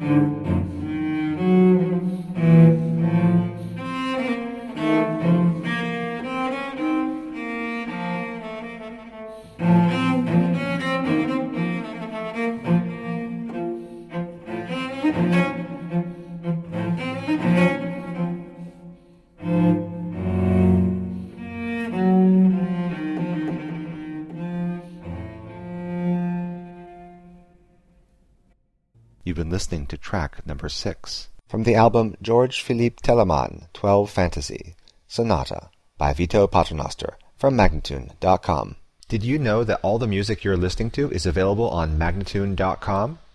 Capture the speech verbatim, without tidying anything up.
You've been listening to track number six from the album George Philippe Telemann, twelve Fantasy, Sonata, by Vito Paternoster, from Magnatune dot com. Did you know that all the music you're listening to is available on Magnatune dot com?